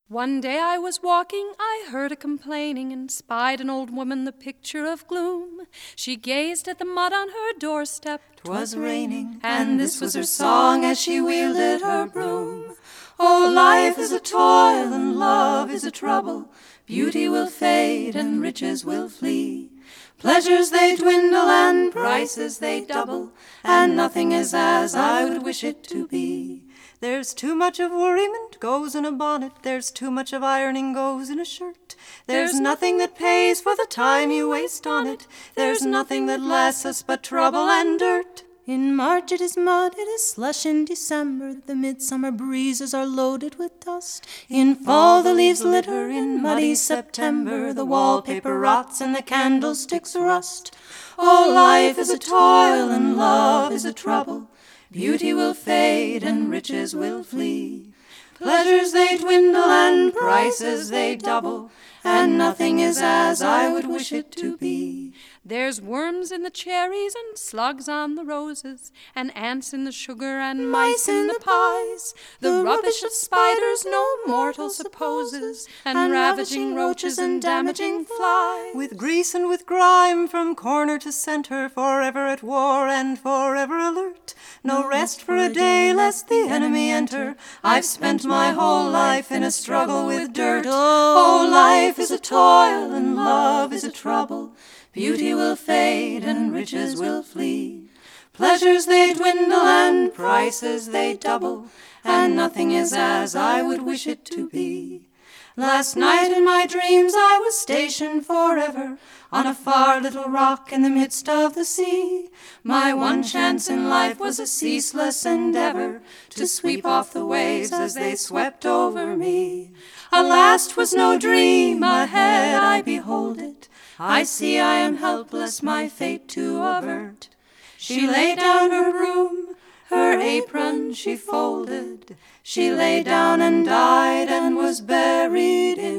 One day I was walking, I heard a complaining, and spied an old woman, the picture of gloom. She gazed at the mud on her doorstep. 'Twas raining, and this was her song as she wielded her broom. Oh, life is a toil, and love is a trouble. Beauty will fade, and riches will flee. Pleasures they dwindle, and prices they double, and nothing is as I would wish it to be. There's too much of worriment goes in a bonnet, there's too much of ironing goes in a shirt. There's nothing that pays for the time you waste on it, there's nothing that lasts us but trouble and dirt. In March it is mud, it is slush in December, the midsummer breezes are loaded with dust. In fall the leaves litter, in muddy September the wallpaper rots and the candlesticks rust. Oh, life is a toil and love is a trouble. Beauty will fade and riches will flee. Pleasures they dwindle and prices they double, and nothing is as I would wish it to be. There's worms in the cherries and slugs on the roses, and ants in the sugar and mice in the pies. The rubbish of spiders no mortal supposes, and ravaging roaches and damaging flies. With grease and with grime from corner to center, forever at war and forever alert. No rest for a day lest the enemy enter. I've spent my whole life in a struggle with dirt. Oh, life is a toil and love is a trouble. Beauty will fade and riches will flee. Pleasures they dwindle and prices they double, and nothing is as I would wish it to be. Last night in my dreams I was stationed forever on a far little rock in the midst of the sea. My one chance in life was a ceaseless endeavor to sweep off the waves as they swept over me. Alas, 'twas no dream, ahead I behold it. I see I am helpless my fate to avert. She laid down her broom, her apron she folded. She lay down and died and was buried in